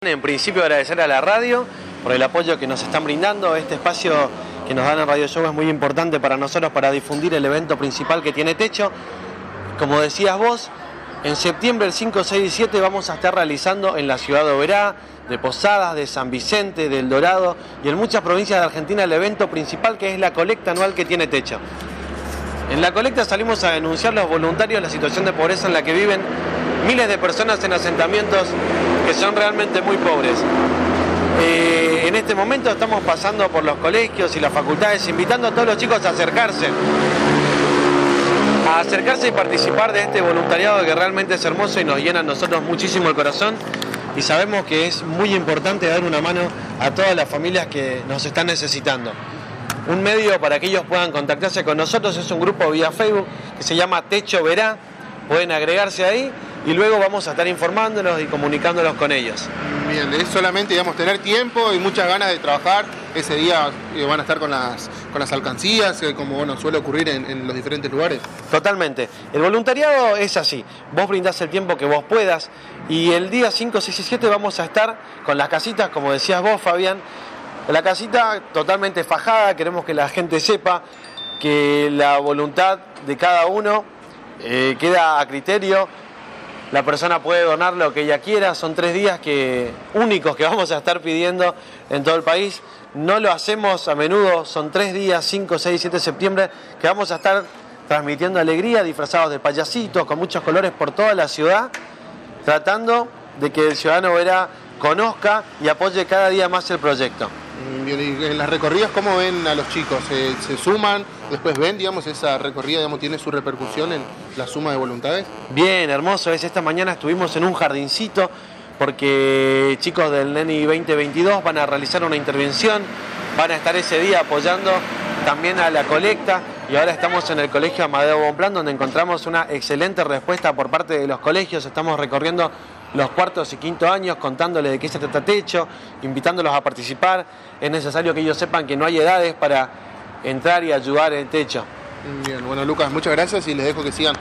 En principio agradecer a la radio por el apoyo que nos están brindando. Este espacio que nos dan en Radio Show es muy importante para nosotros para difundir el evento principal que tiene Techo. Como decías vos, en septiembre el 5, 6 y 7 vamos a estar realizando en la ciudad de Oberá, de Posadas, de San Vicente, de El Dorado y en muchas provincias de Argentina el evento principal que es la colecta anual que tiene Techo. En la colecta salimos a denunciar los voluntarios la situación de pobreza en la que viven miles de personas en asentamientos que son realmente muy pobres. En este momento estamos pasando por los colegios y las facultades invitando a todos los chicos a acercarse y participar de este voluntariado que realmente es hermoso y nos llena a nosotros muchísimo el corazón, y sabemos que es muy importante dar una mano a todas las familias que nos están necesitando. Un medio para que ellos puedan contactarse con nosotros es un grupo vía Facebook que se llama Techo Verá. Pueden agregarse ahí y luego vamos a estar informándonos y comunicándonos con ellos. Bien, es solamente, digamos, tener tiempo y muchas ganas de trabajar. Ese día van a estar con las alcancías, como suele ocurrir en los diferentes lugares. Totalmente. El voluntariado es así. Vos brindás el tiempo que vos puedas y el día 5, 6 y 7 vamos a estar con las casitas, como decías vos, Fabián. La casita totalmente fajada. Queremos que la gente sepa que la voluntad de cada uno queda a criterio. La persona puede donar lo que ella quiera. Son 3 días únicos que vamos a estar pidiendo en todo el país. No lo hacemos a menudo. Son 3 días, 5, 6 y 7 de septiembre, que vamos a estar transmitiendo alegría, disfrazados de payasitos, con muchos colores por toda la ciudad, tratando de que el ciudadano Verá conozca y apoye cada día más el proyecto. Y en las recorridas, ¿cómo ven a los chicos? ¿Se suman? Después ven, digamos, esa recorrida, digamos, ¿tiene su repercusión en la suma de voluntades? Bien, hermoso. Esta mañana estuvimos en un jardincito porque chicos del NENI 2022 van a realizar una intervención, van a estar ese día apoyando también a la colecta, y ahora estamos en el Colegio Amadeo Bonpland, donde encontramos una excelente respuesta por parte de los colegios. Estamos recorriendo los cuartos y quinto años, contándoles de qué se trata Techo, invitándolos a participar. Es necesario que ellos sepan que no hay edades para entrar y ayudar en Techo. Bien, bueno, Lucas, muchas gracias y les dejo que sigan